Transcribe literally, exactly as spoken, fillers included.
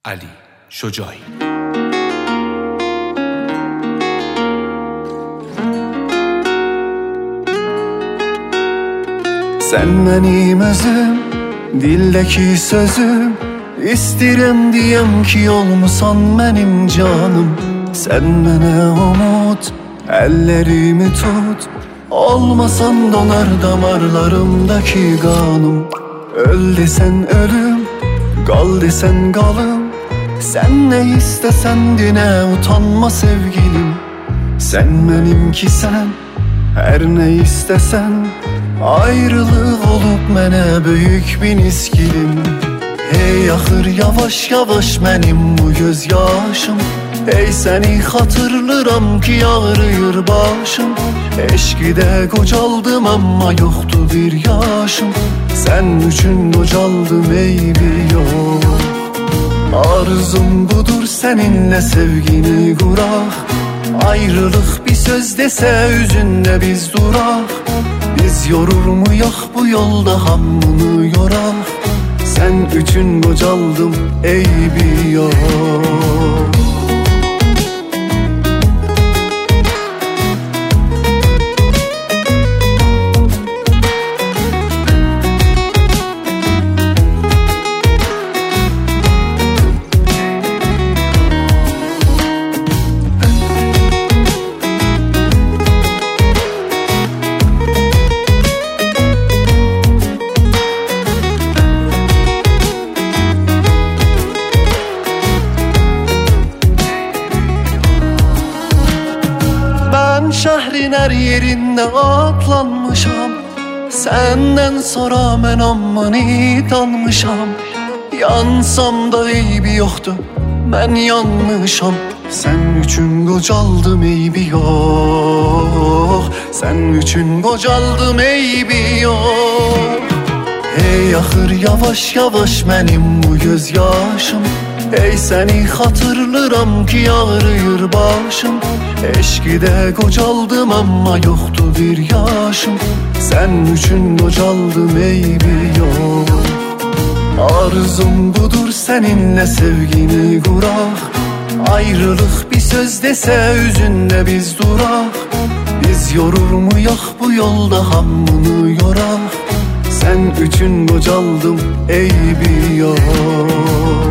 علی شجاعی. Sen mənim özüm, dildəki sözüm, İstirəm deyəm ki olmusan mənim canım. Sən mənə umut, əllərimi tut, olmasan donar damarlarımdaki qanım. Öl desən ölüm, qal desən qalım, sən nə istəsən dinə, utanma sevgilim. Sən mənimkisən, hər nə istəsən, ayrılıq olub mənə böyük bir niskilim. Hey axır yavaş yavaş mənim bu göz yaşım, hey səni xatırlıram ki ağrıyır başım. Eşqidə qocaldım amma yoxdur bir yaşım, sən üçün qocaldım ey bir yox. Arzum budur səninlə sevgini quraq, ayrılıq bir söz desə üzündə biz duraq. Biz yorur muyaq bu yolda hamını yoraq, sən üçün qocaldım ey bir yox. Şəhrin hər yerində atlanmışam, səndən sonra mən ammını danmışam. Yansam da eybi yoxdur, mən yanmışam. Sən üçün qocaldım eybi yox, sən üçün qocaldım eybi yox. Hey axır yavaş yavaş mənim bu göz yaşım, hey səni xatırlıram ki ağrıyır başım. Eşqidə qocaldım amma yoxdur bir yaşım, sən üçün qocaldım ey bir yox. Arzum budur səninlə sevgini quraq, ayrılıq bir söz desə üzündə biz duraq. Biz yorur muyaq bu yolda hamını yoraq, sən üçün qocaldım ey bir yox.